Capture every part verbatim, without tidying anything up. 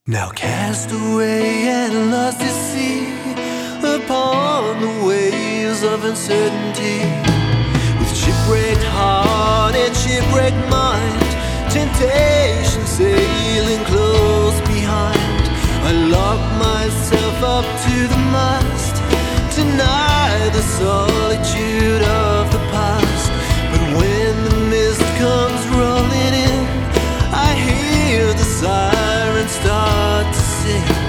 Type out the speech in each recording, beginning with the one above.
Now cast away and lost at sea upon the waves of uncertainty, with shipwrecked heart and shipwrecked mind, temptation sailing close behind. I lock myself up to the mast, deny the solitude of the past. But when the mist comes rolling in, I hear the sirens start to sing.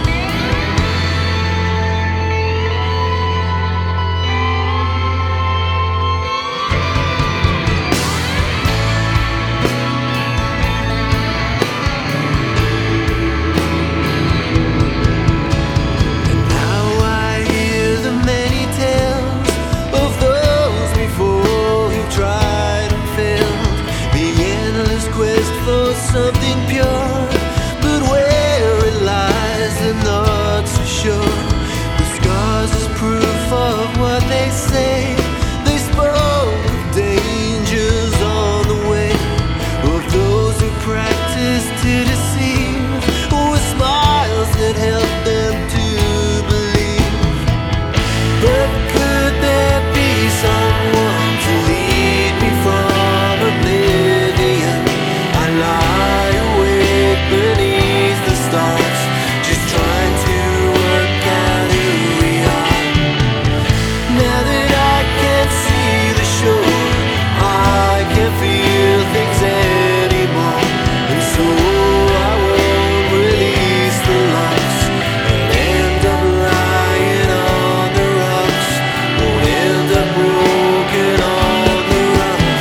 Something pure, but where it lies they're not so sure. The scars is proof of what they say. They spoke of dangers on the way, of those who practice to deceive, with smiles that help them to believe. But could there be someone to lead me from oblivion? I lie awake beneath the stars, just trying to work out who we are. Now that I can't see the shore, I can't feel things anymore, and so I won't release the locks. I'll end up lying on the rocks, won't end up broken on the rocks.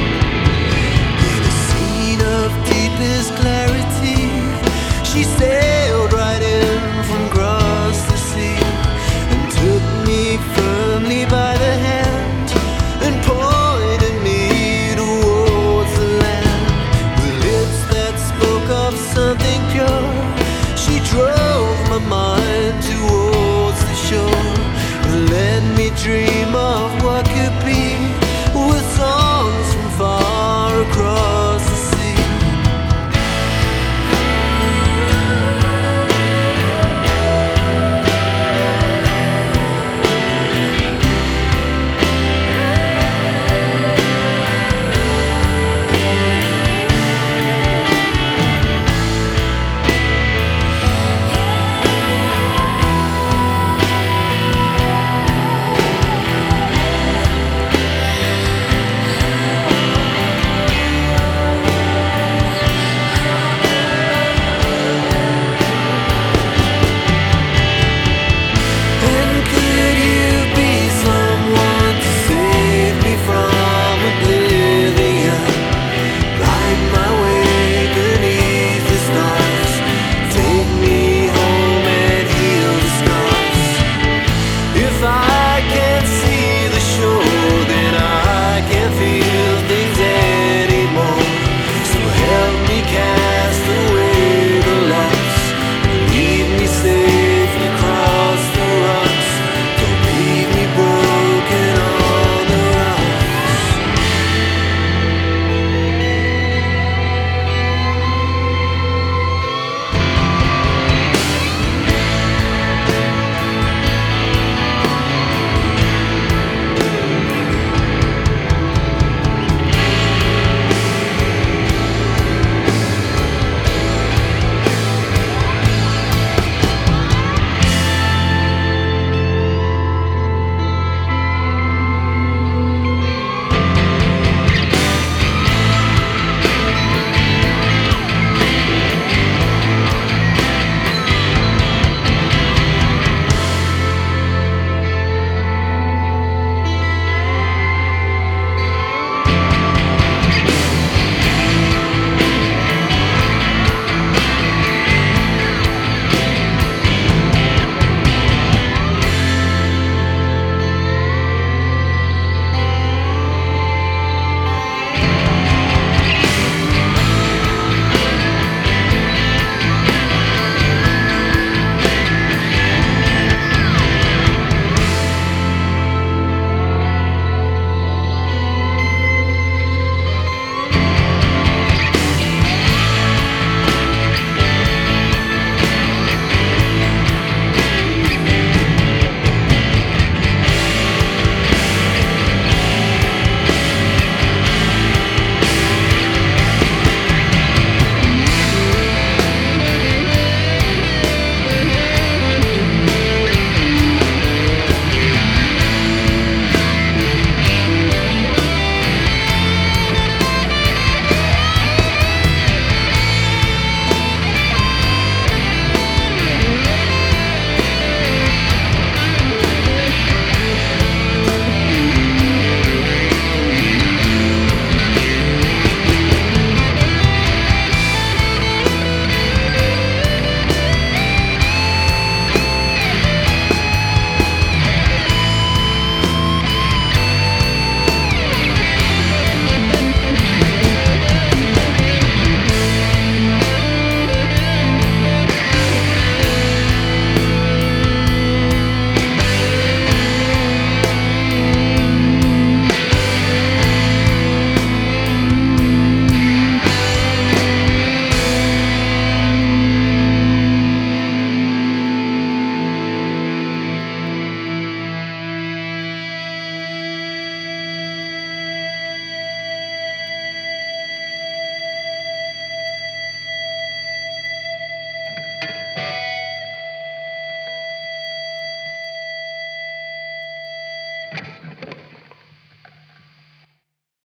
In a scene of deepest clarity, she said